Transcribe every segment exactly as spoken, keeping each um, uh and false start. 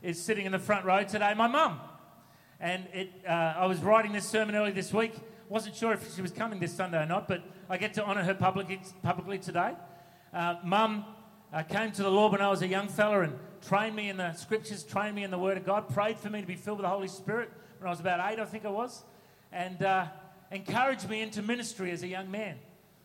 is sitting in the front row today, my mum. And it, uh, I was writing this sermon early this week. Wasn't sure if she was coming this Sunday or not, but I get to honour her publicly, publicly today. Uh, mum uh, came to the Lord when I was a young fella and trained me in the Scriptures, trained me in the Word of God, prayed for me to be filled with the Holy Spirit when I was about eight, I think I was, and uh, encouraged me into ministry as a young man.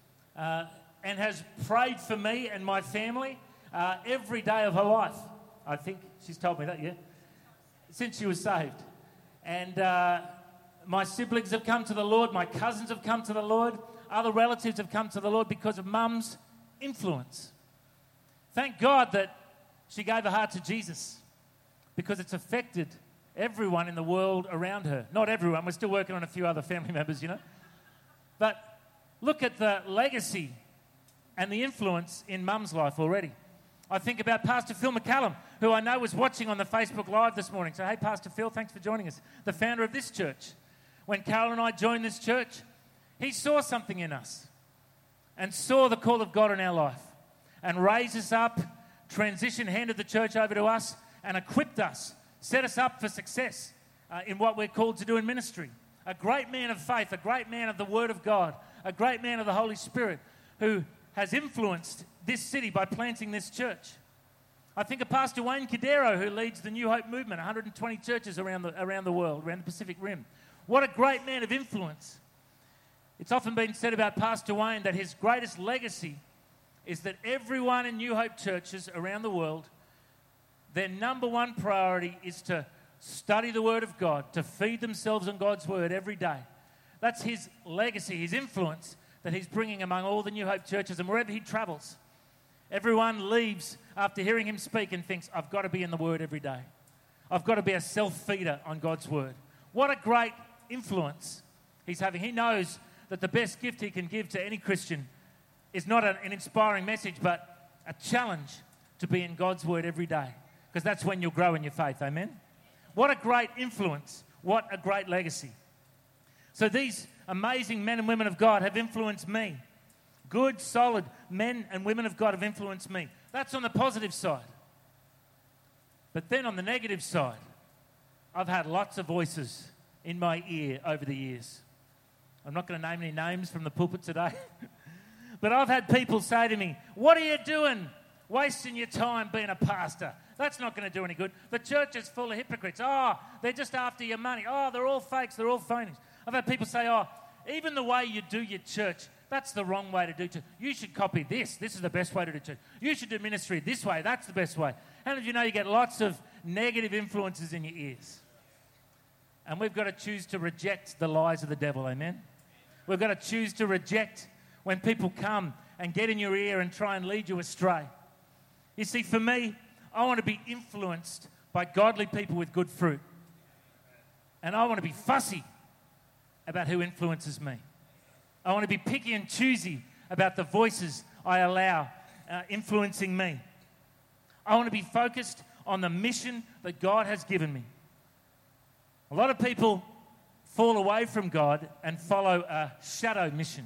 Uh, and has prayed for me and my family uh, every day of her life. I think she's told me that, yeah? Since she was saved. And uh, my siblings have come to the Lord, my cousins have come to the Lord, other relatives have come to the Lord because of Mum's influence. Thank God that she gave her heart to Jesus because it's affected everyone in the world around her. Not everyone, we're still working on a few other family members, you know. But look at the legacy and the influence in Mum's life already. I think about Pastor Phil McCallum, who I know was watching on the Facebook Live this morning. So, hey, Pastor Phil, thanks for joining us. The founder of this church. When Carol and I joined this church, he saw something in us and saw the call of God in our life and raised us up, transitioned, handed the church over to us and equipped us, set us up for success uh, in what we're called to do in ministry. A great man of faith, a great man of the Word of God, a great man of the Holy Spirit who has influenced this city by planting this church. I think of Pastor Wayne Cadero, who leads the New Hope movement, one hundred twenty churches around the, around the world, around the Pacific Rim. What a great man of influence. It's often been said about Pastor Wayne that his greatest legacy is that everyone in New Hope churches around the world, their number one priority is to study the Word of God, to feed themselves on God's Word every day. That's his legacy, his influence that he's bringing among all the New Hope churches, and wherever he travels, everyone leaves after hearing him speak and thinks, I've got to be in the Word every day. I've got to be a self-feeder on God's Word. What a great influence he's having. He knows that the best gift he can give to any Christian is not an, an inspiring message, but a challenge to be in God's Word every day, because that's when you'll grow in your faith. Amen? What a great influence. What a great legacy. So these amazing men and women of God have influenced me. Good, solid men and women of God have influenced me. That's on the positive side. But then on the negative side, I've had lots of voices in my ear over the years. I'm not going to name any names from the pulpit today. But I've had people say to me, what are you doing wasting your time being a pastor? That's not going to do any good. The church is full of hypocrites. Oh, they're just after your money. Oh, they're all fakes. They're all phonies. I've had people say, oh, even the way you do your church, that's the wrong way to do church. You should copy this. This is the best way to do church. You should do ministry this way. That's the best way. How many of you know you get lots of negative influences in your ears? And we've got to choose to reject the lies of the devil, amen? We've got to choose to reject when people come and get in your ear and try and lead you astray. You see, for me, I want to be influenced by godly people with good fruit. And I want to be fussy about who influences me. I want to be picky and choosy about the voices I allow uh, influencing me. I want to be focused on the mission that God has given me. A lot of people fall away from God and follow a shadow mission.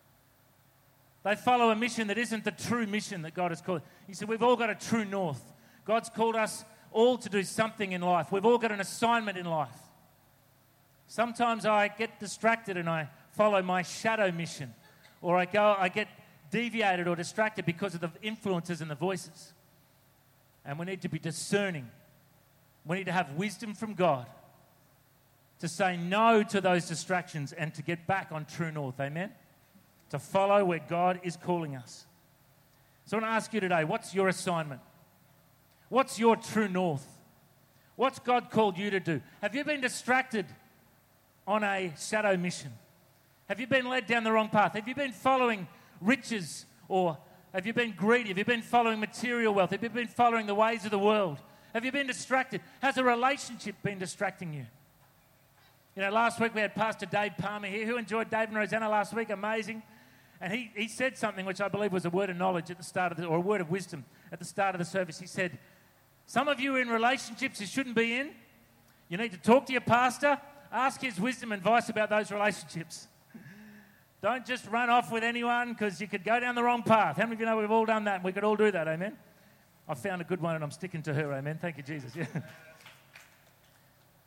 They follow a mission that isn't the true mission that God has called. He said, we've all got a true north. God's called us all to do something in life. We've all got an assignment in life. Sometimes I get distracted and I follow my shadow mission, or I go, I get deviated or distracted because of the influences and the voices. And we need to be discerning. We need to have wisdom from God to say no to those distractions and to get back on true north. Amen? To follow where God is calling us. So I want to ask you today, what's your assignment? What's your true north? What's God called you to do? Have you been distracted on a shadow mission? Have you been led down the wrong path? Have you been following riches, or have you been greedy? Have you been following material wealth? Have you been following the ways of the world? Have you been distracted? Has a relationship been distracting you? You know, last week we had Pastor Dave Palmer here. Who enjoyed Dave and Rosanna last week? Amazing. And he, he said something which I believe was a word of knowledge at the start of the, or a word of wisdom at the start of the service. He said, some of you are in relationships you shouldn't be in. You need to talk to your pastor, ask his wisdom and advice about those relationships. Don't just run off with anyone, because you could go down the wrong path. How many of you know we've all done that and we could all do that, amen? I found a good one and I'm sticking to her, amen? Thank you, Jesus. Yeah.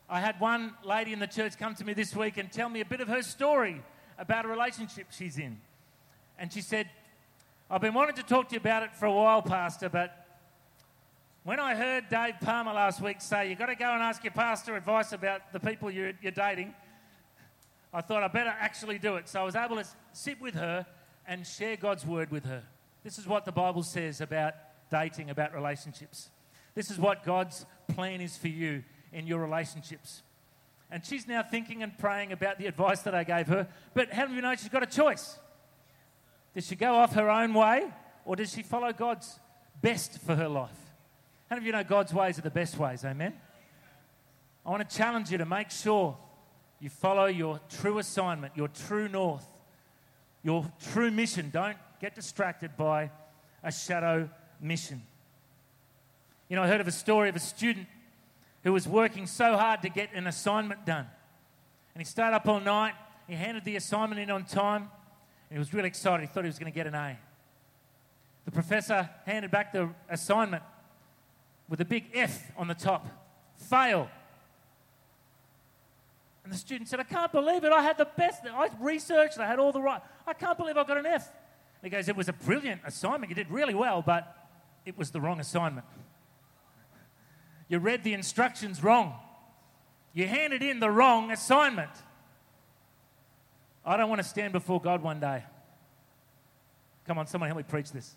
I had one lady in the church come to me this week and tell me a bit of her story about a relationship she's in. And she said, I've been wanting to talk to you about it for a while, Pastor, but when I heard Dave Palmer last week say, you've got to go and ask your pastor advice about the people you're, you're dating, I thought I better actually do it. So I was able to sit with her and share God's word with her. This is what the Bible says about dating, about relationships. This is what God's plan is for you in your relationships. And she's now thinking and praying about the advice that I gave her. But how do you know she's got a choice? Does she go off her own way, or does she follow God's best for her life? How many of you know God's ways are the best ways? Amen? I want to challenge you to make sure you follow your true assignment, your true north, your true mission. Don't get distracted by a shadow mission. You know, I heard of a story of a student who was working so hard to get an assignment done. And he stayed up all night. He handed the assignment in on time. And he was really excited. He thought he was going to get an A. The professor handed back the assignment with a big F on the top. Fail. And the student said, I can't believe it. I had the best. I researched. I had all the right. I can't believe I got an F. And he goes, it was a brilliant assignment. You did really well, but it was the wrong assignment. You read the instructions wrong. You handed in the wrong assignment. I don't want to stand before God one day. Come on, someone help me preach this.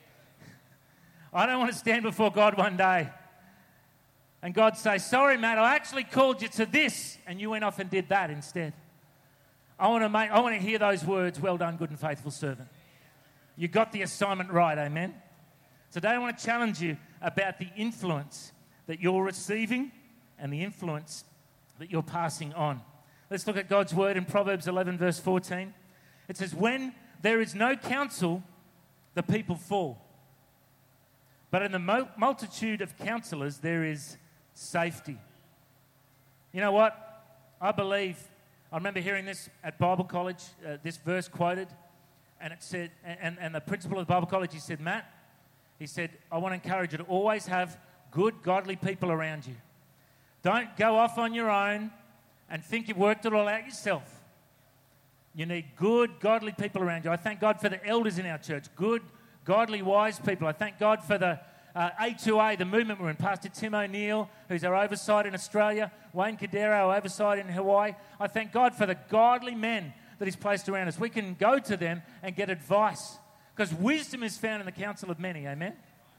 I don't want to stand before God one day and God say, sorry, Matt, I actually called you to this and you went off and did that instead. I want to make, I want to hear those words, well done, good and faithful servant. You got the assignment right, amen? Today I want to challenge you about the influence that you're receiving and the influence that you're passing on. Let's look at God's word in Proverbs eleven, verse fourteen. It says, when there is no counsel, the people fall. But in the multitude of counselors, there is safety. You know what? I believe, I remember hearing this at Bible college, uh, this verse quoted, and it said, and, and the principal of the Bible college, he said, Matt, he said, I want to encourage you to always have good, godly people around you. Don't go off on your own and think you've worked it all out yourself. You need good, godly people around you. I thank God for the elders in our church, good, godly, wise people. I thank God for the uh, A two A, the movement we're in. Pastor Tim O'Neill, who's our oversight in Australia, Wayne Cadero, our oversight in Hawaii. I thank God for the godly men that He's placed around us. We can go to them and get advice because wisdom is found in the counsel of many. Amen?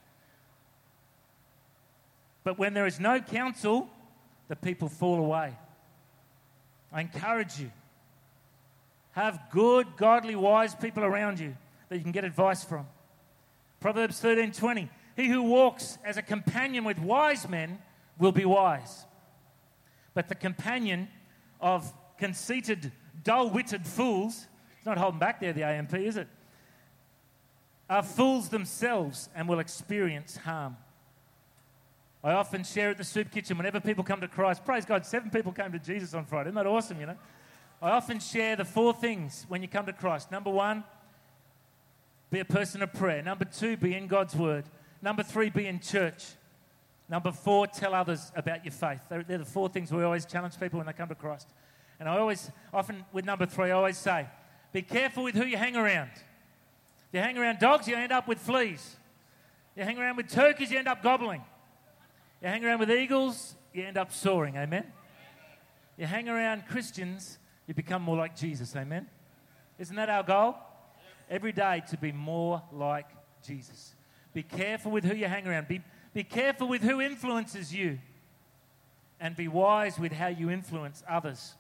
But when there is no counsel, the people fall away. I encourage you. Have good, godly, wise people around you that you can get advice from. Proverbs thirteen twenty. He who walks as a companion with wise men will be wise. But the companion of conceited, dull-witted fools, it's not holding back there, the A M P, is it? Are fools themselves and will experience harm. I often share at the soup kitchen whenever people come to Christ. Praise God, seven people came to Jesus on Friday. Isn't that awesome, you know? I often share the four things when you come to Christ. Number one, be a person of prayer. Number two, be in God's word. Number three, be in church. Number four, tell others about your faith. They're, they're the four things we always challenge people when they come to Christ. And I always, often with number three, I always say, be careful with who you hang around. If you hang around dogs, you end up with fleas. You hang around with turkeys, you end up gobbling. You hang around with eagles, you end up soaring. Amen? You hang around Christians, you become more like Jesus. Amen? Isn't that our goal? Every day to be more like Jesus. Be careful with who you hang around. Be, be careful with who influences you. And be wise with how you influence others.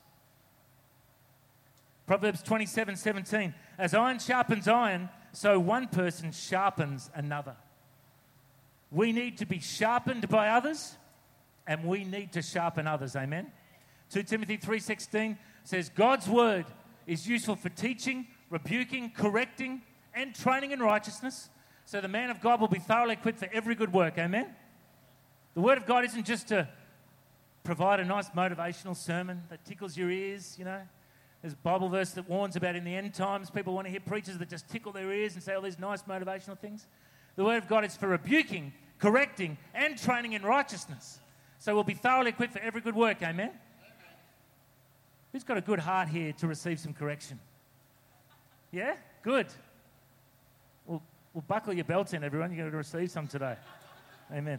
Proverbs twenty-seven seventeen. As iron sharpens iron, so one person sharpens another. We need to be sharpened by others, and we need to sharpen others. Amen? Second Timothy three sixteen says, God's word is useful for teaching, rebuking, correcting, and training in righteousness, so the man of God will be thoroughly equipped for every good work. Amen? The word of God isn't just to provide a nice motivational sermon that tickles your ears, you know. There's a Bible verse that warns about in the end times, people want to hear preachers that just tickle their ears and say all these nice motivational things. The word of God is for rebuking, correcting, and training in righteousness, So we'll be thoroughly equipped for every good work, amen? Who's got a good heart here to receive some correction? Yeah? Good. Well, well buckle your belts in, everyone. You're going to receive some today. Amen.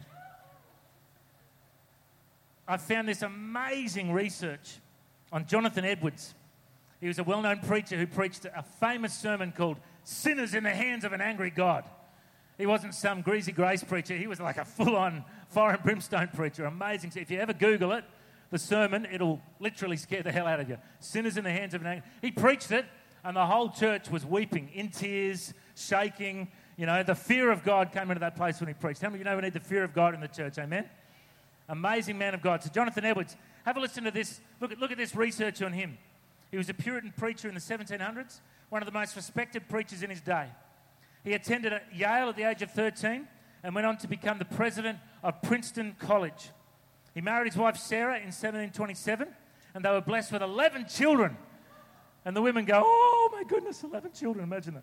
I found this amazing research on Jonathan Edwards. He was a well-known preacher who preached a famous sermon called Sinners in the Hands of an Angry God. He wasn't some greasy grace preacher. He was like a full-on fire and brimstone preacher. Amazing. So if you ever Google it, the sermon, it'll literally scare the hell out of you. Sinners in the Hands of an Angry God. He preached it, and the whole church was weeping, in tears, shaking. You know, the fear of God came into that place when he preached. How many of you know we need the fear of God in the church? Amen? Amazing man of God. So Jonathan Edwards, have a listen to this. Look at, look at this research on him. He was a Puritan preacher in the seventeen hundreds, one of the most respected preachers in his day. He attended at Yale at the age of thirteen and went on to become the president of Princeton College. He married his wife Sarah in seventeen twenty-seven, and they were blessed with eleven children. And the women go, oh my goodness, eleven children, imagine that.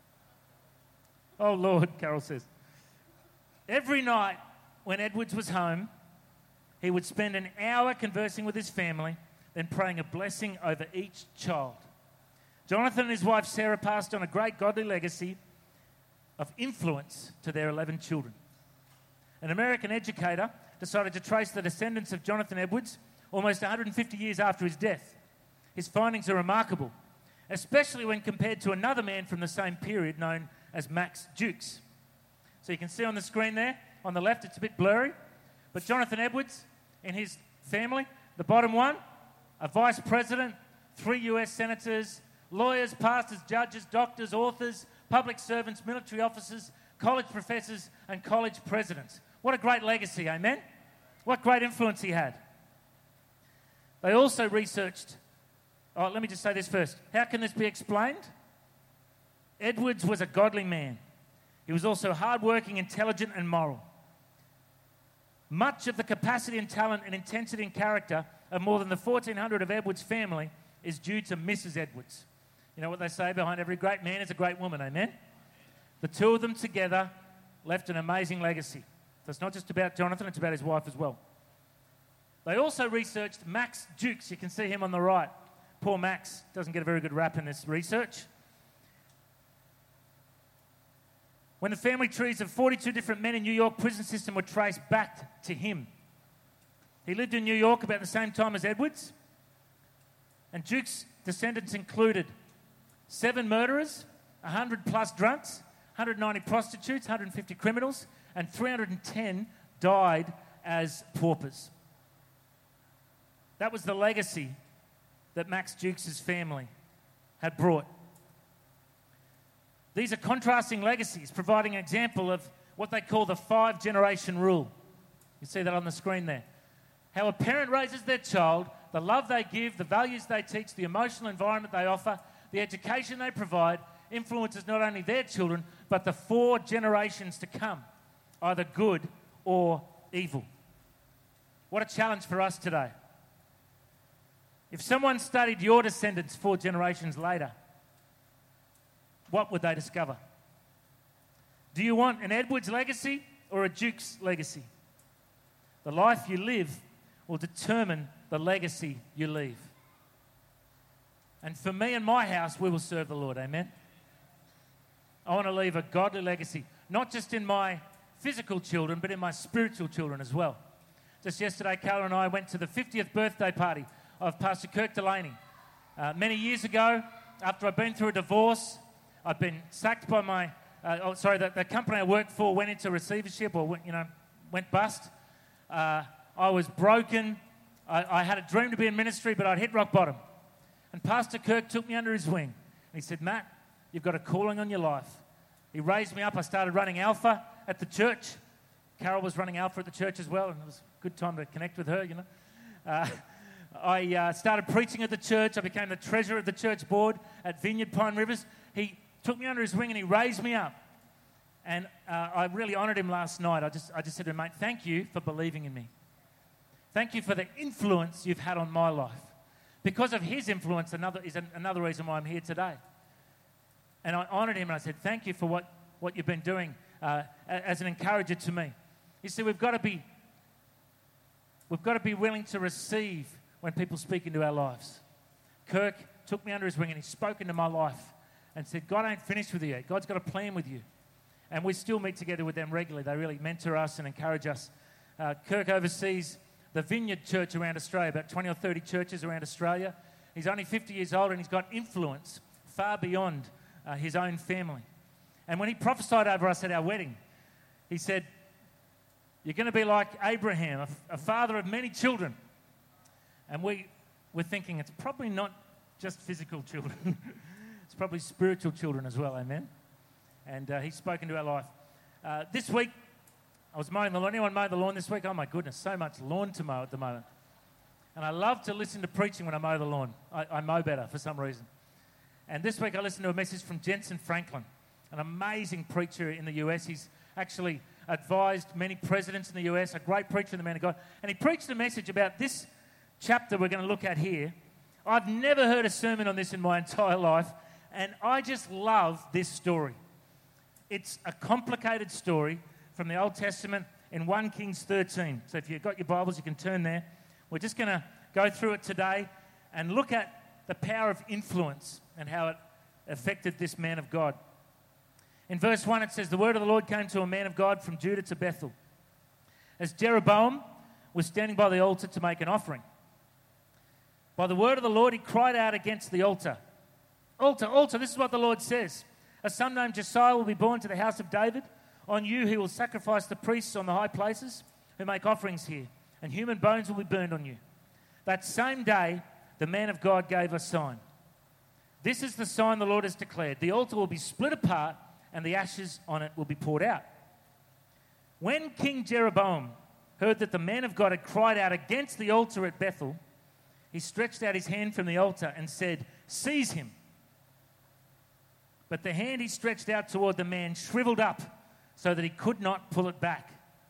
Oh Lord, Carol says. Every night when Edwards was home, he would spend an hour conversing with his family, then praying a blessing over each child. Jonathan and his wife Sarah passed on a great godly legacy of influence to their eleven children. An American educator decided to trace the descendants of Jonathan Edwards almost one hundred fifty years after his death. His findings are remarkable, especially when compared to another man from the same period known as Max Jukes. So you can see on the screen there, on the left it's a bit blurry, but Jonathan Edwards and his family, the bottom one, a vice president, three U S senators, lawyers, pastors, judges, doctors, authors, public servants, military officers, college professors, and college presidents. What a great legacy, amen? What great influence he had. They also researched, oh, let me just say this first. How can this be explained? Edwards was a godly man. He was also hardworking, intelligent, and moral. Much of the capacity and talent and intensity and character of more than the fourteen hundred of Edwards' family is due to Missus Edwards. You know what they say, behind every great man is a great woman, amen? The two of them together left an amazing legacy. So it's not just about Jonathan, it's about his wife as well. They also researched Max Jukes. You can see him on the right. Poor Max doesn't get a very good rap in this research. When the family trees of forty-two different men in New York prison system were traced back to him. He lived in New York about the same time as Edwards. And Jukes' descendants included seven murderers, one hundred plus drunks, one hundred ninety prostitutes, one hundred fifty criminals, and three hundred ten died as paupers. That was the legacy that Max Jukes' family had brought. These are contrasting legacies, providing an example of what they call the five-generation rule. You see that on the screen there. How a parent raises their child, the love they give, the values they teach, the emotional environment they offer, the education they provide, influences not only their children, but the four generations to come, either good or evil. What a challenge for us today. If someone studied your descendants four generations later, what would they discover? Do you want an Edwards legacy or a Jukes legacy? The life you live will determine the legacy you leave. And for me and my house, we will serve the Lord, amen? I want to leave a godly legacy, not just in my physical children, but in my spiritual children as well. Just yesterday, Carla and I went to the fiftieth birthday party of Pastor Kirk Delaney. Uh, many years ago, after I'd been through a divorce, I'd been sacked by my, uh, oh, sorry, the, the company I worked for went into receivership or, went, you know, went bust. Uh, I was broken. I, I had a dream to be in ministry, but I'd hit rock bottom. And Pastor Kirk took me under his wing. And he said, Matt, you've got a calling on your life. He raised me up. I started running Alpha at the church. Carol was running Alpha at the church as well, and it was a good time to connect with her, you know. Uh, I uh, started preaching at the church. I became the treasurer of the church board at Vineyard Pine Rivers. He took me under his wing and he raised me up. And uh, I really honoured him last night. I just, I just said to him, mate, thank you for believing in me. Thank you for the influence you've had on my life. Because of his influence, another is an, another reason why I'm here today. And I honoured him and I said, thank you for what, what you've been doing uh, as an encourager to me. You see, we've got to be, we've got to be willing to receive when people speak into our lives. Kirk took me under his wing and he spoke into my life and said, God ain't finished with you yet. God's got a plan with you. And we still meet together with them regularly. They really mentor us and encourage us. Uh, Kirk oversees the Vineyard Church around Australia, about twenty or thirty churches around Australia. He's only fifty years old and he's got influence far beyond uh, his own family. And when he prophesied over us at our wedding, he said, you're going to be like Abraham, a, a father of many children. And we were thinking it's probably not just physical children. It's probably spiritual children as well, amen? And uh, he's spoken to our life. Uh, this week, I was mowing the lawn. Anyone mow the lawn this week? Oh my goodness, so much lawn to mow at the moment. And I love to listen to preaching when I mow the lawn. I, I mow better for some reason. And this week I listened to a message from Jensen Franklin, an amazing preacher in the U S. He's actually advised many presidents in the U S, a great preacher, the man of God. And he preached a message about this chapter we're going to look at here. I've never heard a sermon on this in my entire life, and I just love this story. It's a complicated story from the Old Testament in First Kings thirteen. So if you've got your Bibles, you can turn there. We're just going to go through it today and look at the power of influence and how it affected this man of God. In verse one, it says, the word of the Lord came to a man of God from Judah to Bethel, as Jeroboam was standing by the altar to make an offering. By the word of the Lord, he cried out against the altar. Altar, altar, this is what the Lord says. A son named Josiah will be born to the house of David. On you he will sacrifice the priests on the high places who make offerings here, and human bones will be burned on you. That same day, the man of God gave a sign. This is the sign the Lord has declared. The altar will be split apart, and the ashes on it will be poured out. When King Jeroboam heard that the man of God had cried out against the altar at Bethel, he stretched out his hand from the altar and said, seize him. But the hand he stretched out toward the man shriveled up so that he could not pull it back.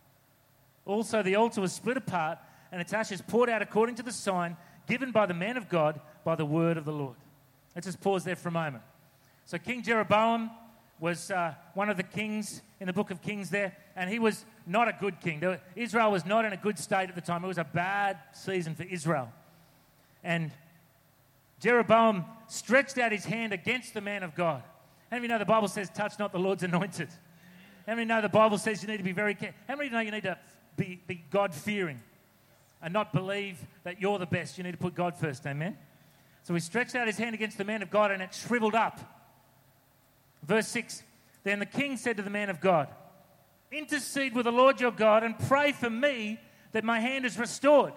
Also, the altar was split apart and its ashes poured out according to the sign given by the man of God by the word of the Lord. Let's just pause there for a moment. So King Jeroboam was uh, one of the kings in the book of Kings there, and he was not a good king. Were, Israel was not in a good state at the time. It was a bad season for Israel. And Jeroboam stretched out his hand against the man of God. How many of you know the Bible says, touch not the Lord's anointed? How many know the Bible says you need to be very careful? How many know you need to be, be God-fearing and not believe that you're the best? You need to put God first, amen? So he stretched out his hand against the man of God and it shriveled up. Verse six, then the king said to the man of God, intercede with the Lord your God and pray for me that my hand is restored.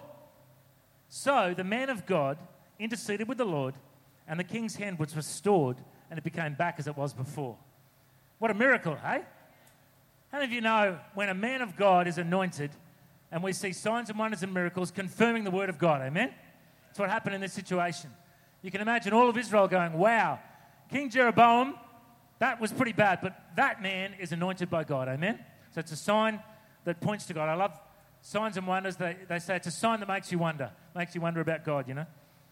So the man of God interceded with the Lord and the king's hand was restored and it became back as it was before. What a miracle, hey? How many of you know when a man of God is anointed and we see signs and wonders and miracles confirming the word of God, amen? That's what happened in this situation. You can imagine all of Israel going, wow, King Jeroboam, that was pretty bad, but that man is anointed by God, amen? So it's a sign that points to God. I love signs and wonders. They, they say it's a sign that makes you wonder, makes you wonder about God, you know?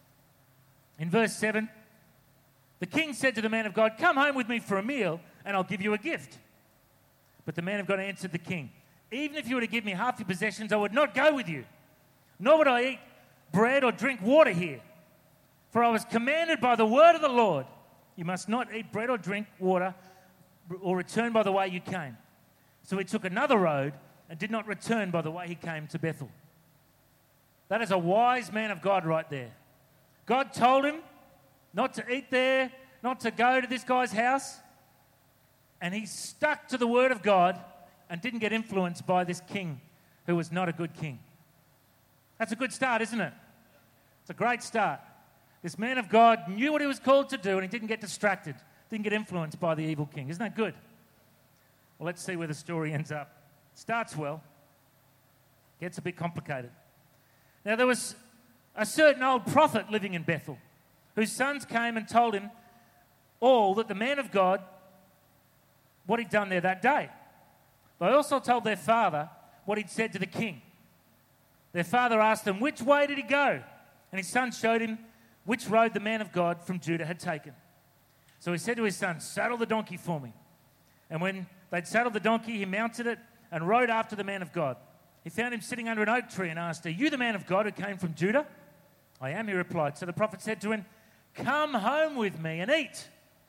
In verse seven, the king said to the man of God, come home with me for a meal and I'll give you a gift. But the man of God answered the king, even if you were to give me half your possessions, I would not go with you, nor would I eat bread or drink water here. For I was commanded by the word of the Lord, you must not eat bread or drink water or return by the way you came. So he took another road and did not return by the way he came to Bethel. That is a wise man of God right there. God told him not to eat there, not to go to this guy's house, and he stuck to the word of God and didn't get influenced by this king who was not a good king. That's a good start, isn't it? It's a great start. This man of God knew what he was called to do and he didn't get distracted, didn't get influenced by the evil king. Isn't that good? Well, let's see where the story ends up. Starts well, gets a bit complicated. Now, there was a certain old prophet living in Bethel whose sons came and told him all that the man of God, what he'd done there that day. They also told their father what he'd said to the king. Their father asked him, which way did he go? And his son showed him which road the man of God from Judah had taken. So he said to his son, saddle the donkey for me. And when they'd saddled the donkey, he mounted it and rode after the man of God. He found him sitting under an oak tree and asked, "Are you the man of God who came from Judah?" "I am," he replied. So the prophet said to him, "Come home with me and eat."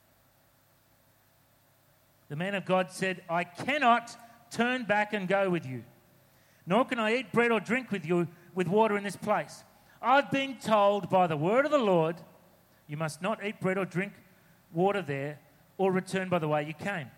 The man of God said, "I cannot turn back and go with you, nor can I eat bread or drink with you with water in this place. I've been told by the word of the Lord, you must not eat bread or drink water there, or return by the way you came."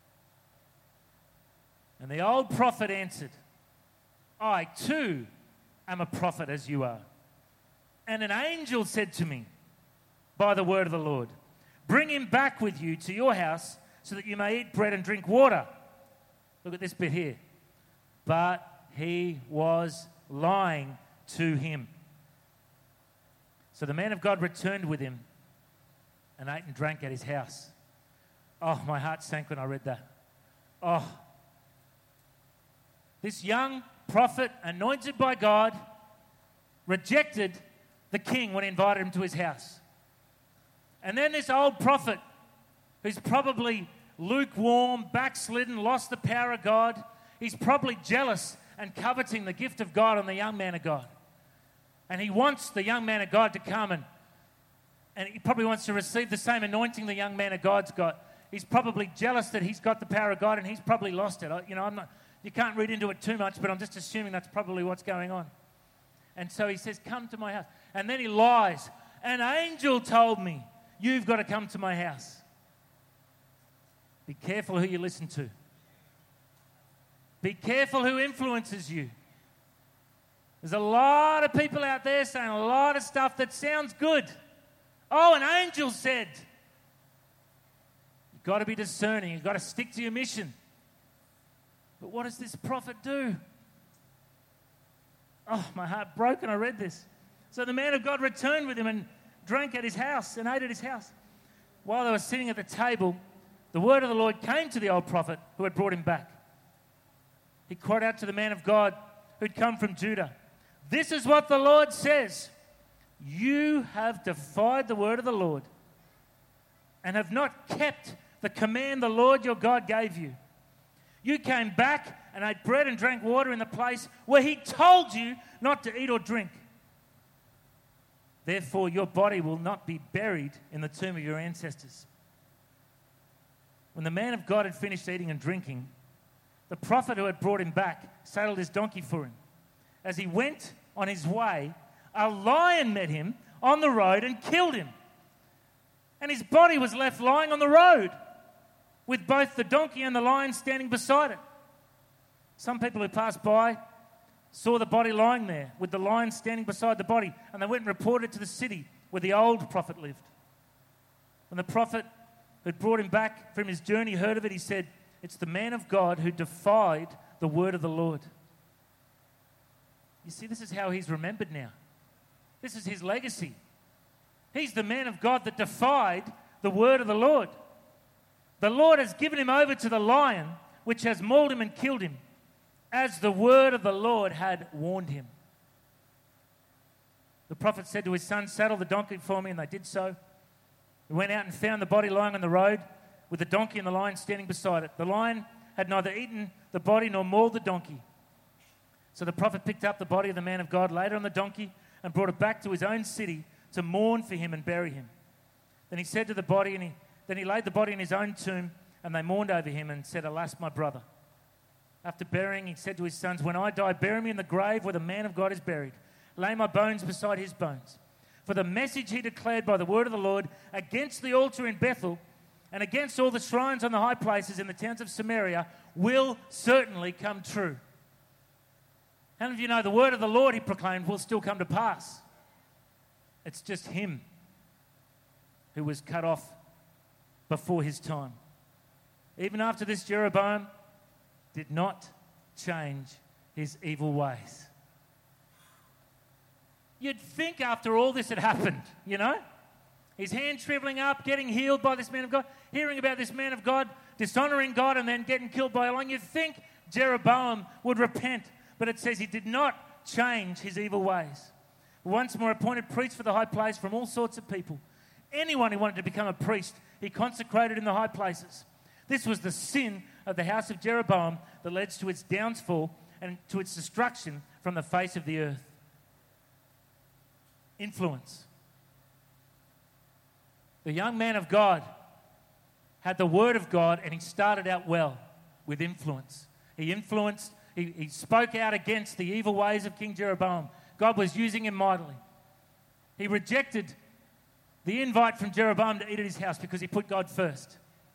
And the old prophet answered, "I too am a prophet as you are. And an angel said to me, by the word of the Lord, bring him back with you to your house so that you may eat bread and drink water." Look at this bit here. "But he was lying to him." So the man of God returned with him and ate and drank at his house. Oh, my heart sank when I read that. Oh, this young prophet, anointed by God, rejected the king when he invited him to his house. And then this old prophet, who's probably lukewarm, backslidden, lost the power of God, he's probably jealous and coveting the gift of God on the young man of God. And he wants the young man of God to come and, and he probably wants to receive the same anointing the young man of God's got. He's probably jealous that he's got the power of God and he's probably lost it. I, you know, I'm not... You can't read into it too much, but I'm just assuming that's probably what's going on. And so he says, "Come to my house." And then he lies. "An angel told me you've got to come to my house." Be careful who you listen to. Be careful who influences you. There's a lot of people out there saying a lot of stuff that sounds good. Oh, an angel said. You've got to be discerning. You've got to stick to your mission. But what does this prophet do? Oh, my heart broke when I read this. So the man of God returned with him and drank at his house and ate at his house. While they were sitting at the table, the word of the Lord came to the old prophet who had brought him back. He cried out to the man of God who'd come from Judah, "This is what the Lord says. You have defied the word of the Lord and have not kept the command the Lord your God gave you. You came back and ate bread and drank water in the place where he told you not to eat or drink. Therefore, your body will not be buried in the tomb of your ancestors." When the man of God had finished eating and drinking, the prophet who had brought him back saddled his donkey for him. As he went on his way, a lion met him on the road and killed him. And his body was left lying on the road, with both the donkey and the lion standing beside it. Some people who passed by saw the body lying there, with the lion standing beside the body, and they went and reported it to the city where the old prophet lived. When the prophet who had brought him back from his journey heard of it, he said, "It's the man of God who defied the word of the Lord." You see, this is how he's remembered now. This is his legacy. He's the man of God that defied the word of the Lord. The Lord has given him over to the lion, which has mauled him and killed him, as the word of the Lord had warned him. The prophet said to his son, "Saddle the donkey for me," and they did so. He went out and found the body lying on the road, with the donkey and the lion standing beside it. The lion had neither eaten the body nor mauled the donkey. So the prophet picked up the body of the man of God, laid it on the donkey, and brought it back to his own city to mourn for him and bury him. Then he said to the body, and he Then he laid the body in his own tomb, and they mourned over him and said, "Alas, my brother." After burying, he said to his sons, "When I die, bury me in the grave where the man of God is buried. Lay my bones beside his bones. For the message he declared by the word of the Lord against the altar in Bethel and against all the shrines on the high places in the towns of Samaria will certainly come true." How many of you know the word of the Lord he proclaimed will still come to pass? It's just him who was cut off before his time. Even after this, Jeroboam did not change his evil ways. You'd think after all this had happened, you know, his hand shriveling up, getting healed by this man of God, hearing about this man of God, dishonoring God and then getting killed by a lion, you'd think Jeroboam would repent. But it says he did not change his evil ways. Once more appointed priests for the high place from all sorts of people. Anyone who wanted to become a priest, he consecrated in the high places. This was the sin of the house of Jeroboam that led to its downfall and to its destruction from the face of the earth. Influence. The young man of God had the word of God, and he started out well with influence. He influenced, he, he spoke out against the evil ways of King Jeroboam. God was using him mightily. He rejected the invite from Jeroboam to eat at his house because he put God first.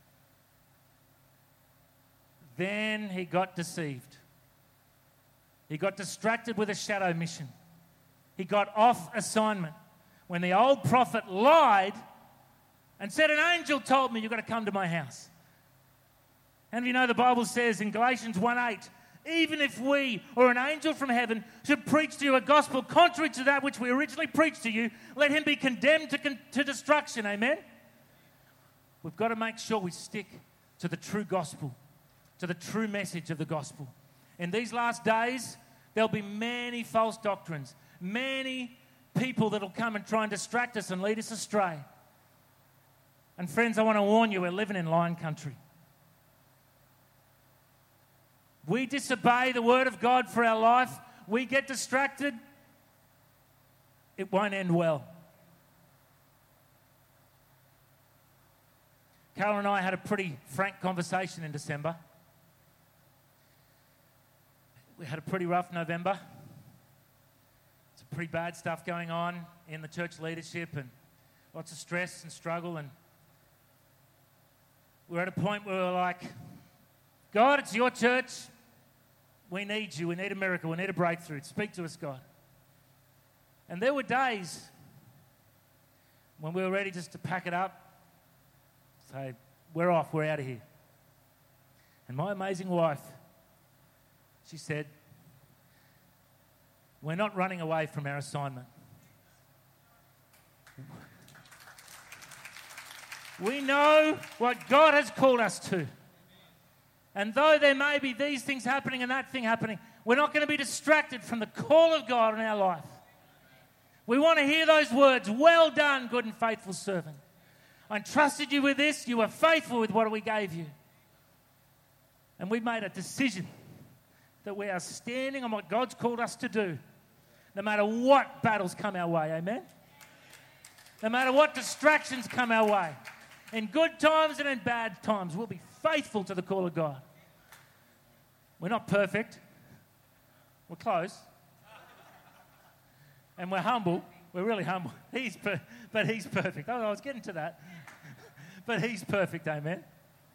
Then he got deceived. He got distracted with a shadow mission. He got off assignment when the old prophet lied and said, an angel told me you've got to come to my house. And you know the Bible says in Galatians one eight, even if we or an angel from heaven should preach to you a gospel contrary to that which we originally preached to you, let him be condemned to, con- to destruction. Amen? We've got to make sure we stick to the true gospel, to the true message of the gospel. In these last days, there'll be many false doctrines, many people that'll come and try and distract us and lead us astray. And friends, I want to warn you, we're living in lion country. We disobey the word of God for our life. We get distracted. It won't end well. Carol and I had a pretty frank conversation in December. We had a pretty rough November. Some pretty bad stuff going on in the church leadership and lots of stress and struggle. And we're at a point where we're like, God, it's your church. We need you. We need a miracle. We need a breakthrough. Speak to us, God. And there were days when we were ready just to pack it up, say, we're off, we're out of here. And my amazing wife, she said, we're not running away from our assignment. We know what God has called us to. And though there may be these things happening and that thing happening, we're not going to be distracted from the call of God in our life. We want to hear those words, well done, good and faithful servant. I entrusted you with this. You were faithful with what we gave you. And we made a decision that we are standing on what God's called us to do, no matter what battles come our way. Amen? No matter what distractions come our way. In good times and in bad times, we'll be faithful to the call of God. We're not perfect. We're close. And we're humble. We're really humble. He's per- but he's perfect. Oh, I was getting to that. But he's perfect, amen?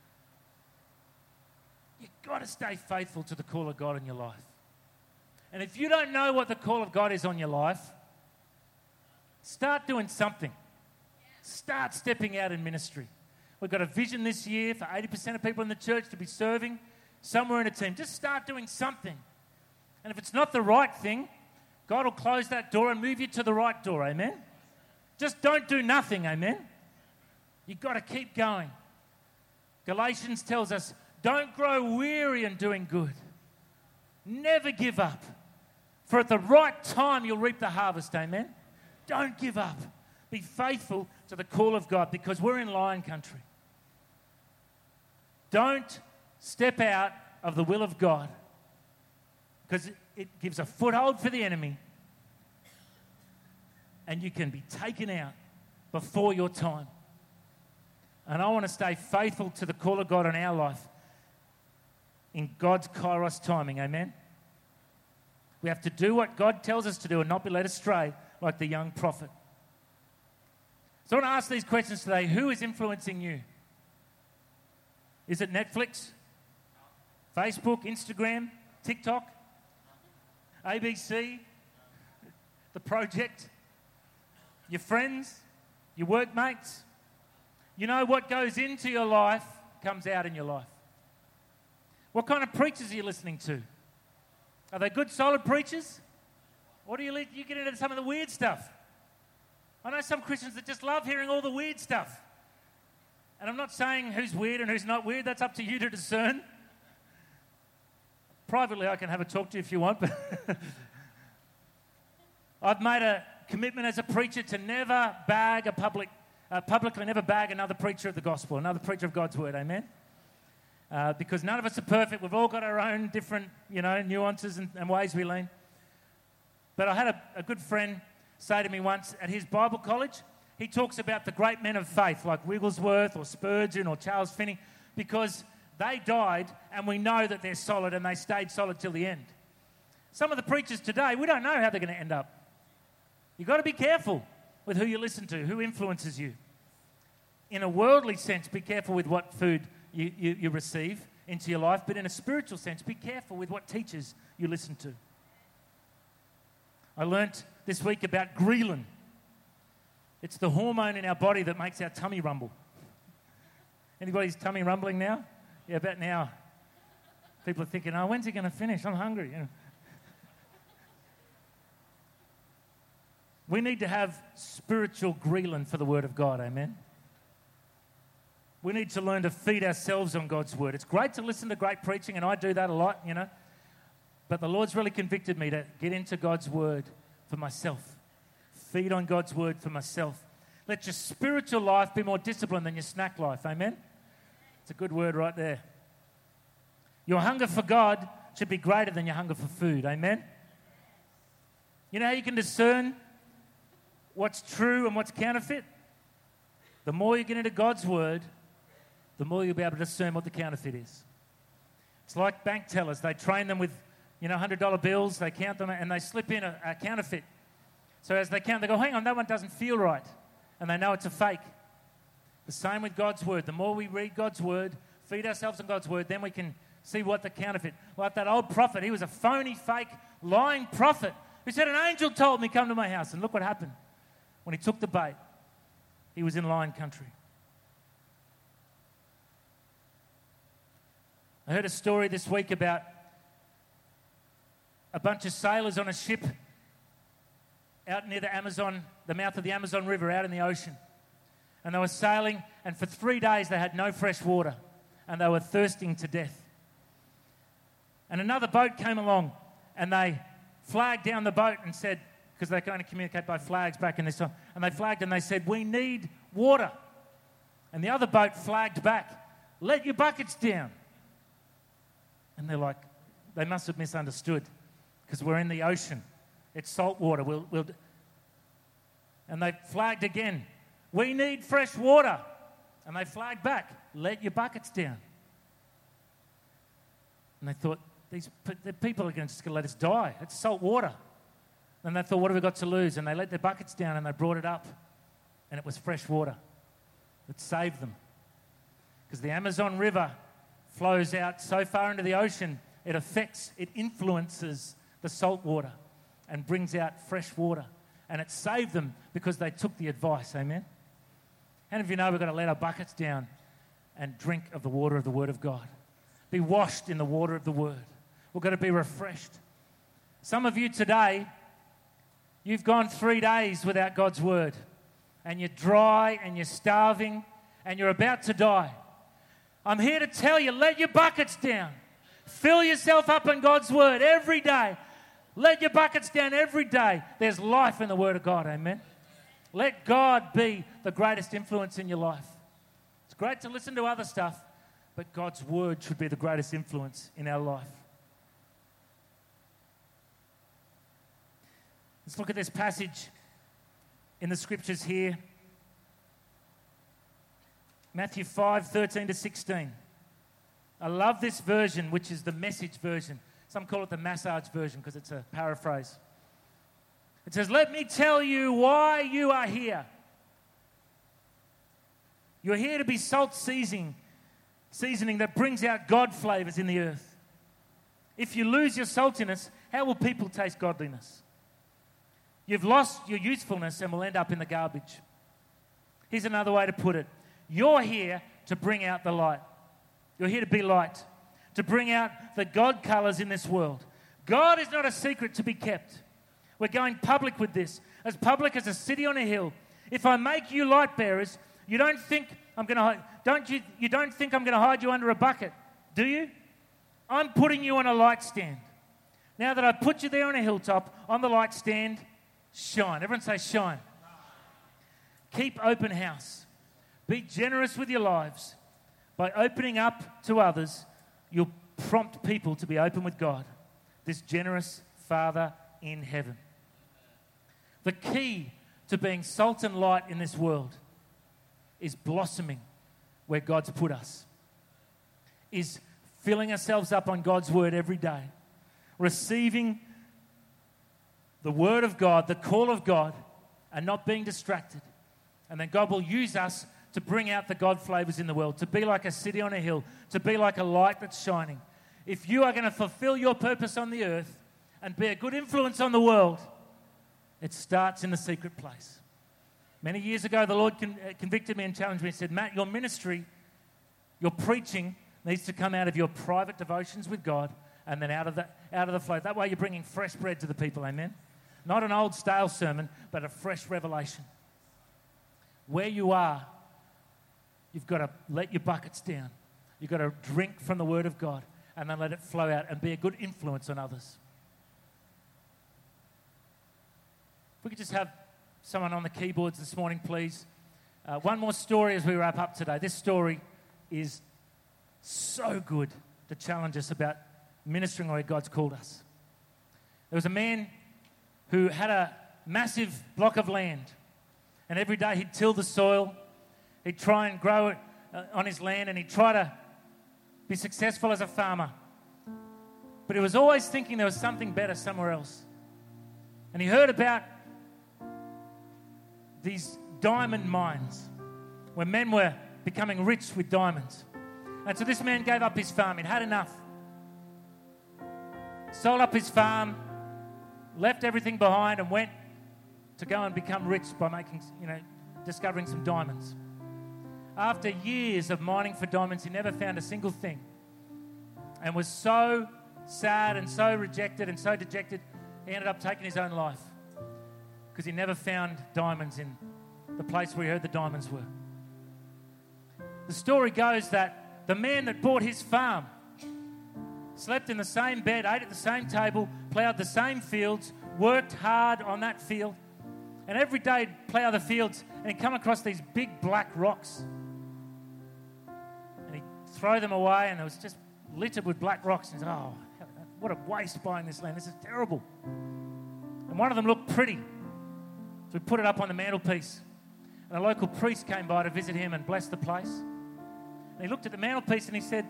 You've got to stay faithful to the call of God in your life. And if you don't know what the call of God is on your life, start doing something. Start stepping out in ministry. We've got a vision this year for eighty percent of people in the church to be serving somewhere in a team. Just start doing something. And if it's not the right thing, God will close that door and move you to the right door, amen? Just don't do nothing, amen? You've got to keep going. Galatians tells us, don't grow weary in doing good. Never give up. For at the right time, you'll reap the harvest, amen? Don't give up. Be faithful to the call of God because we're in lion country. Don't step out of the will of God because it, it gives a foothold for the enemy and you can be taken out before your time. And I want to stay faithful to the call of God in our life in God's kairos timing, amen? We have to do what God tells us to do and not be led astray like the young prophet. So I want to ask these questions today. Who is influencing you? Is it Netflix, Facebook, Instagram, TikTok, A B C, The Project, your friends, your workmates? You know what goes into your life comes out in your life. What kind of preachers are you listening to? Are they good, solid preachers? Or do you, you get into some of the weird stuff? I know some Christians that just love hearing all the weird stuff. And I'm not saying who's weird and who's not weird. That's up to you to discern. Privately, I can have a talk to you if you want. But I've made a commitment as a preacher to never bag a public, uh, publicly never bag another preacher of the gospel, another preacher of God's word. Amen? uh, because none of us are perfect. We've all got our own different, you know, nuances and, and ways we lean. But I had a, a good friend say to me once at his Bible college, he talks about the great men of faith like Wigglesworth or Spurgeon or Charles Finney, because they died and we know that they're solid and they stayed solid till the end. Some of the preachers today, we don't know how they're going to end up. You've got to be careful with who you listen to, who influences you. In a worldly sense, be careful with what food you, you, you receive into your life, but in a spiritual sense, be careful with what teachers you listen to. I learnt this week about ghrelin. It's the hormone in our body that makes our tummy rumble. Anybody's tummy rumbling now? Yeah, about now. People are thinking, oh, when's he going to finish? I'm hungry. You know. We need to have spiritual ghrelin for the Word of God, amen? We need to learn to feed ourselves on God's Word. It's great to listen to great preaching, and I do that a lot, you know. But the Lord's really convicted me to get into God's Word for myself. Feed on God's Word for myself. Let your spiritual life be more disciplined than your snack life, amen? It's a good word right there. Your hunger for God should be greater than your hunger for food, amen? You know how you can discern what's true and what's counterfeit? The more you get into God's Word, the more you'll be able to discern what the counterfeit is. It's like bank tellers. They train them with, you know, one hundred dollar bills. They count them and they slip in a, a counterfeit. So as they count, they go, hang on, that one doesn't feel right. And they know it's a fake. The same with God's Word. The more we read God's Word, feed ourselves on God's Word, then we can see what the counterfeit. Like that old prophet, he was a phony, fake, lying prophet who said, an angel told me, come to my house. And look what happened. When he took the bait, he was in lion country. I heard a story this week about a bunch of sailors on a ship out near the Amazon, the mouth of the Amazon River, out in the ocean. And they were sailing, and for three days they had no fresh water, and they were thirsting to death. And another boat came along, and they flagged down the boat and said, because they can only communicate by flags back in this time, and they flagged and they said, we need water. And the other boat flagged back, let your buckets down. And they're like, they must have misunderstood, because we're in the ocean. It's salt water. We'll, we'll... And they flagged again, we need fresh water. And they flagged back, let your buckets down. And they thought, these the people are just going to let us die. It's salt water. And they thought, what have we got to lose? And they let their buckets down and they brought it up. And it was fresh water. It saved them. Because the Amazon River flows out so far into the ocean, it affects, it influences the salt water and brings out fresh water. And it saved them because they took the advice, amen? How many of you know we've got to let our buckets down and drink of the water of the Word of God? Be washed in the water of the Word. We've got to be refreshed. Some of you today, you've gone three days without God's Word, and you're dry and you're starving and you're about to die. I'm here to tell you, let your buckets down. Fill yourself up in God's Word every day. Let your buckets down every day. There's life in the Word of God, amen? Let God be the greatest influence in your life. It's great to listen to other stuff, but God's Word should be the greatest influence in our life. Let's look at this passage in the Scriptures here. Matthew five, thirteen to sixteen. I love this version, which is the Message version. Some call it the massage version because it's a paraphrase. It says, let me tell you why you are here. You're here to be salt seasoning, seasoning that brings out God flavors in the earth. If you lose your saltiness, how will people taste godliness? You've lost your usefulness and will end up in the garbage. Here's another way to put it. You're here to bring out the light. You're here to be light, to bring out the God colors in this world. God is not a secret to be kept. We're going public with this, as public as a city on a hill. If I make you light bearers, you don't think I'm going to hide, don't you? You don't think I'm going to hide you under a bucket, do you? I'm putting you on a light stand. Now that I put you there on a hilltop, on the light stand, shine. Everyone say shine. Keep open house. Be generous with your lives. By opening up to others, you'll prompt people to be open with God, this generous Father in heaven. The key to being salt and light in this world is blossoming where God's put us, is filling ourselves up on God's word every day, receiving the word of God, the call of God, and not being distracted. And then God will use us to bring out the God flavors in the world, to be like a city on a hill, to be like a light that's shining. If you are going to fulfill your purpose on the earth and be a good influence on the world, it starts in the secret place. Many years ago, the Lord con- convicted me and challenged me and said, Matt, your ministry, your preaching needs to come out of your private devotions with God and then out of the, out of the flow. That way you're bringing fresh bread to the people, amen? Not an old stale sermon, but a fresh revelation. Where you are, you've got to let your buckets down. You've got to drink from the Word of God and then let it flow out and be a good influence on others. If we could just have someone on the keyboards this morning, please. Uh, one more story as we wrap up today. This story is so good to challenge us about ministering where God's called us. There was a man who had a massive block of land, and every day he'd till the soil, he'd try and grow it uh, on his land, and he'd try to be successful as a farmer. But he was always thinking there was something better somewhere else. And he heard about these diamond mines where men were becoming rich with diamonds. And so this man gave up his farm. He'd had enough. Sold up his farm, left everything behind, and went to go and become rich by making, you know, discovering some diamonds. After years of mining for diamonds, he never found a single thing and was so sad and so rejected and so dejected, he ended up taking his own life because he never found diamonds in the place where he heard the diamonds were. The story goes that the man that bought his farm slept in the same bed, ate at the same table, ploughed the same fields, worked hard on that field, and every day he'd plough the fields and he'd come across these big black rocks. And he'd throw them away and it was just littered with black rocks. And he'd say, oh, what a waste buying this land. This is terrible. And one of them looked pretty. So we put it up on the mantelpiece. And a local priest came by to visit him and bless the place. And he looked at the mantelpiece and he said,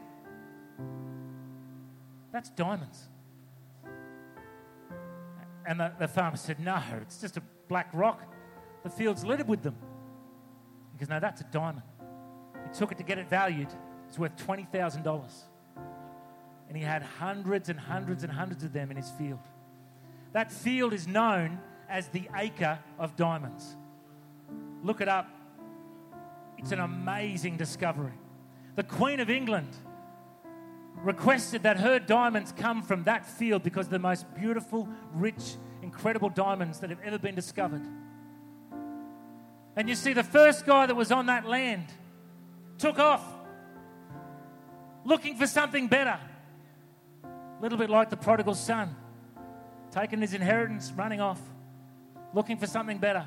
that's diamonds. And the, the farmer said, no, it's just a black rock. The field's littered with them. He goes, no, that's a diamond. He took it to get it valued. It's worth twenty thousand dollars. And he had hundreds and hundreds and hundreds of them in his field. That field is known as the Acre of Diamonds. Look it up. It's an amazing discovery. The Queen of England requested that her diamonds come from that field because they're the most beautiful, rich, incredible diamonds that have ever been discovered. And you see, the first guy that was on that land took off looking for something better. A little bit like the prodigal son, taking his inheritance, running off, looking for something better.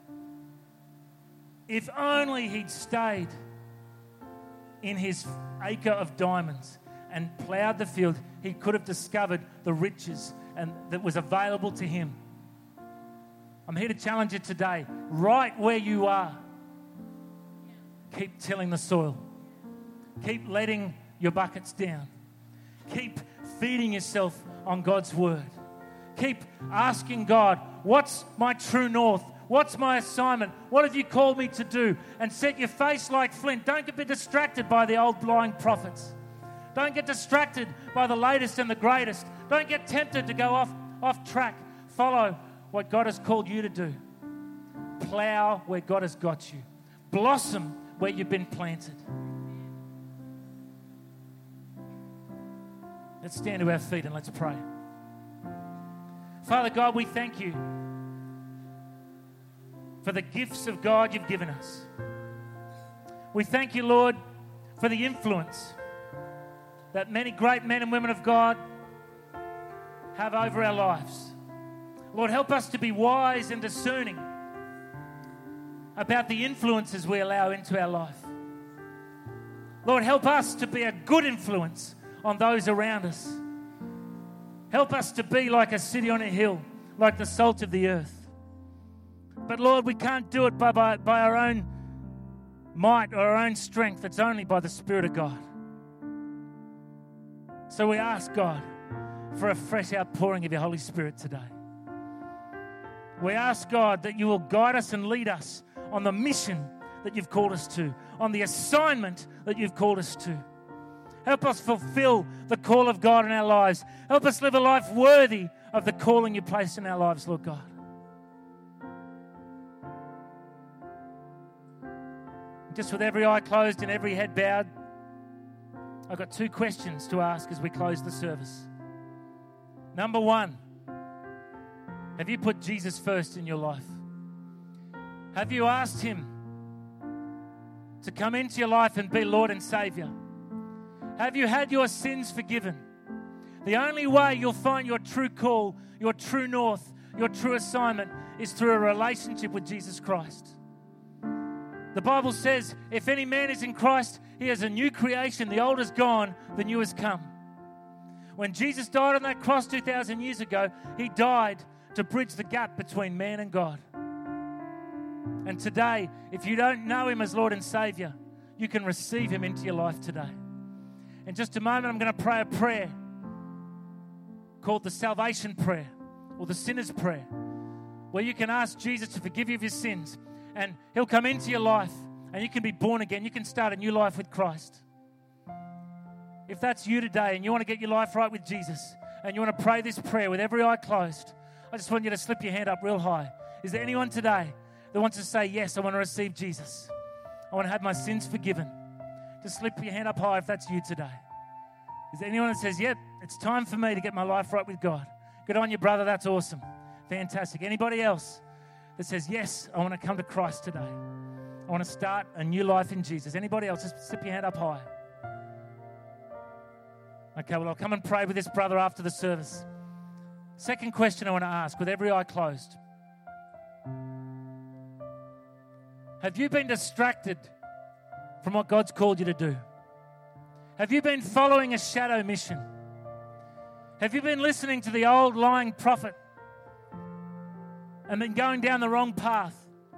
If only he'd stayed in his acre of diamonds and ploughed the field, he could have discovered the riches and that was available to him. I'm here to challenge you today. Right where you are, keep tilling the soil. Keep letting your buckets down. Keep feeding yourself on God's word. Keep asking God, what's my true north? What's my assignment? What have you called me to do? And set your face like flint. Don't get distracted by the old blind prophets. Don't get distracted by the latest and the greatest. Don't get tempted to go off, off track. Follow what God has called you to do. Plow where God has got you. Blossom where you've been planted. Let's stand to our feet and let's pray. Father God, we thank you for the gifts of God you've given us. We thank you, Lord, for the influence that many great men and women of God have over our lives. Lord, help us to be wise and discerning about the influences we allow into our life. Lord, help us to be a good influence on those around us. Help us to be like a city on a hill, like the salt of the earth. But Lord, we can't do it by, by, by our own might or our own strength. It's only by the Spirit of God. So we ask God for a fresh outpouring of your Holy Spirit today. We ask God that you will guide us and lead us on the mission that you've called us to, on the assignment that you've called us to. Help us fulfill the call of God in our lives. Help us live a life worthy of the calling you placed in our lives, Lord God. Just with every eye closed and every head bowed, I've got two questions to ask as we close the service. Number one, have you put Jesus first in your life? Have you asked him to come into your life and be Lord and Savior? Have you had your sins forgiven? The only way you'll find your true call, your true north, your true assignment is through a relationship with Jesus Christ. The Bible says, if any man is in Christ, he is a new creation. The old is gone, the new has come. When Jesus died on that cross two thousand years ago, he died to bridge the gap between man and God. And today, if you don't know him as Lord and Savior, you can receive him into your life today. In just a moment, I'm going to pray a prayer called the salvation prayer or the sinner's prayer, where you can ask Jesus to forgive you of your sins, and he'll come into your life and you can be born again. You can start a new life with Christ. If that's you today and you want to get your life right with Jesus and you want to pray this prayer with every eye closed, I just want you to slip your hand up real high. Is there anyone today that wants to say, yes, I want to receive Jesus? I want to have my sins forgiven. Just slip your hand up high if that's you today. Is there anyone that says, yep, it's time for me to get my life right with God? Good on you, brother. That's awesome. Fantastic. Anybody else that says, yes, I want to come to Christ today? I want to start a new life in Jesus. Anybody else? Just slip your hand up high. Okay, well, I'll come and pray with this brother after the service. Second question I want to ask, with every eye closed. Have you been distracted from what God's called you to do? Have you been following a shadow mission? Have you been listening to the old lying prophet and been going down the wrong path?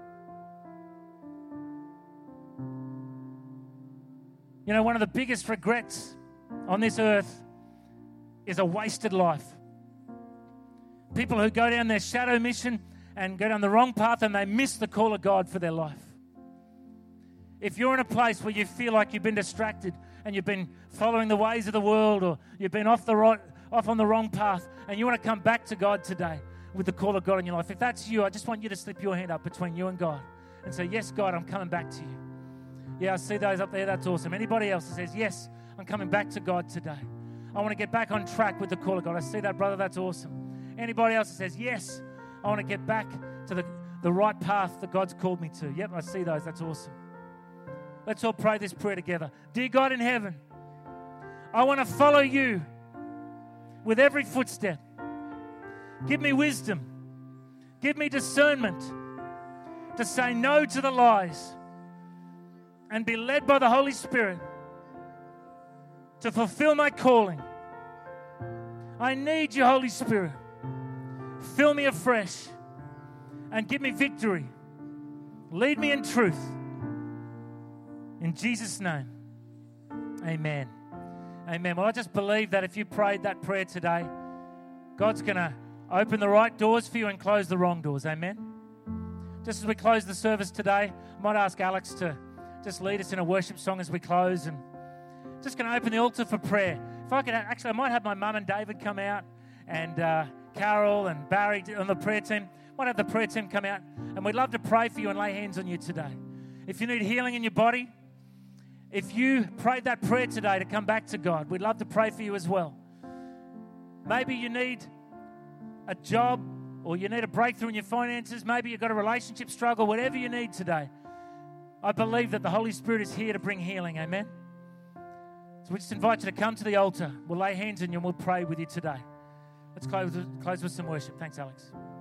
You know, one of the biggest regrets on this earth is a wasted life. People who go down their shadow mission and go down the wrong path and they miss the call of God for their life. If you're in a place where you feel like you've been distracted and you've been following the ways of the world, or you've been off the right, off on the wrong path, and you want to come back to God today with the call of God in your life, if that's you, I just want you to slip your hand up between you and God and say, yes, God, I'm coming back to you. Yeah, I see those up there. That's awesome. Anybody else that says, yes, I'm coming back to God today. I want to get back on track with the call of God. I see that, brother. That's awesome. Anybody else that says, yes, I want to get back to the, the right path that God's called me to. Yep, I see those. That's awesome. Let's all pray this prayer together. Dear God in heaven, I want to follow you with every footstep. Give me wisdom. Give me discernment to say no to the lies and be led by the Holy Spirit to fulfill my calling. I need you, Holy Spirit. Fill me afresh and give me victory. Lead me in truth. In Jesus' name, amen. Amen. Well, I just believe that if you prayed that prayer today, God's going to open the right doors for you and close the wrong doors. Amen. Just as we close the service today, I might ask Alex to just lead us in a worship song as we close, and just going to open the altar for prayer. If I could, actually, I might have my mum and David come out, and uh, Carol and Barry on the prayer team. Might have the prayer team come out, and we'd love to pray for you and lay hands on you today. If you need healing in your body, if you prayed that prayer today to come back to God, we'd love to pray for you as well. Maybe you need a job, or you need a breakthrough in your finances. Maybe you've got a relationship struggle. Whatever you need today, I believe that the Holy Spirit is here to bring healing. Amen. So we just invite you to come to the altar. We'll lay hands on you and we'll pray with you today. Let's close, close with some worship. Thanks, Alex.